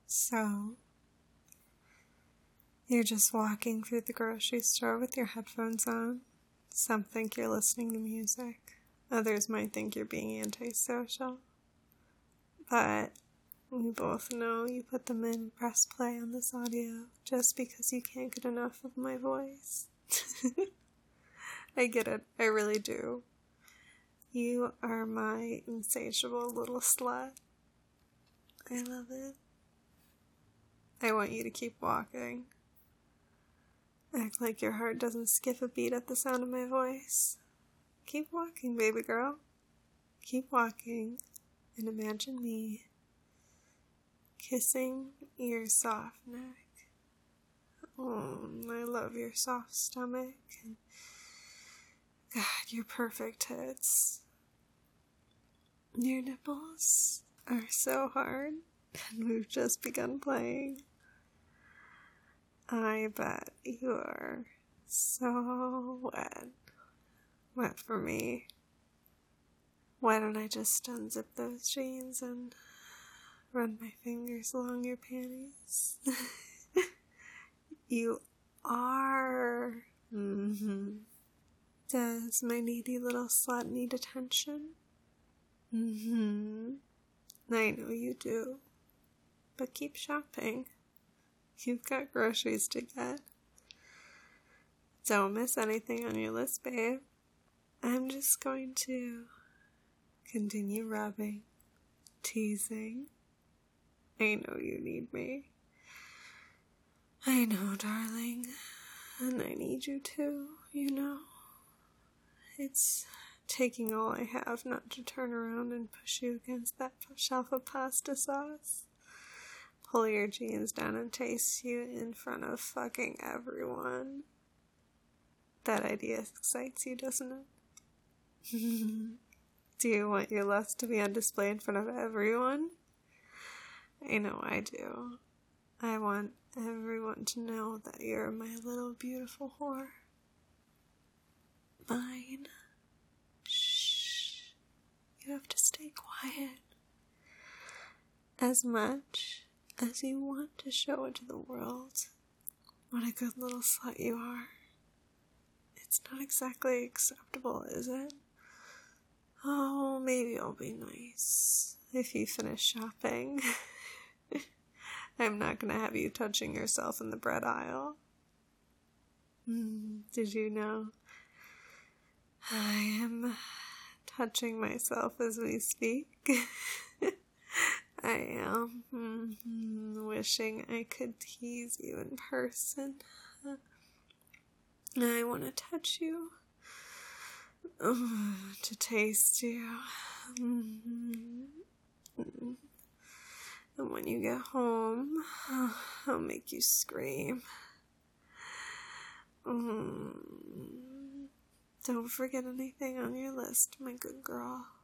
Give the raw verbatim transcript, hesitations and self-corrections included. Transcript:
So, you're just walking through the grocery store with your headphones on. Some think you're listening to music. Others might think you're being antisocial. But we both know you put them in press play on this audio just because you can't get enough of my voice. I get it. I really do. You are my insatiable little slut. I love it. I want you to keep walking. Act like your heart doesn't skip a beat at the sound of my voice. Keep walking, baby girl. Keep walking, and imagine me kissing your soft neck. Oh, I love your soft stomach. God, your perfect tits. Your nipples are so hard, and we've just begun playing. I bet you are so wet. Wet for me. Why don't I just unzip those jeans and run my fingers along your panties? You are. Mm-hmm. Does my needy little slut need attention? Mm-hmm. I know you do. But keep shopping. You've got groceries to get. Don't miss anything on your list, babe. I'm just going to continue rubbing, teasing. I know you need me. I know, darling. And I need you too, you know. It's taking all I have not to turn around and push you against that shelf of pasta sauce. Pull your jeans down and taste you in front of fucking everyone. That idea excites you, doesn't it? Do you want your lust to be on display in front of everyone? I know I do. I want everyone to know that you're my little beautiful whore. Mine. Shh. You have to stay quiet. As much as you want to show it to the world what a good little slut you are, it's not exactly acceptable, is it? Oh, maybe I'll be nice if you finish shopping. I'm not gonna have you touching yourself in the bread aisle. Mm, did you know? I am touching myself as we speak. I am mm-hmm, wishing I could tease you in person. I want to touch you, oh, to taste you. Mm-hmm. And when you get home, oh, I'll make you scream. Mm. Don't forget anything on your list, my good girl.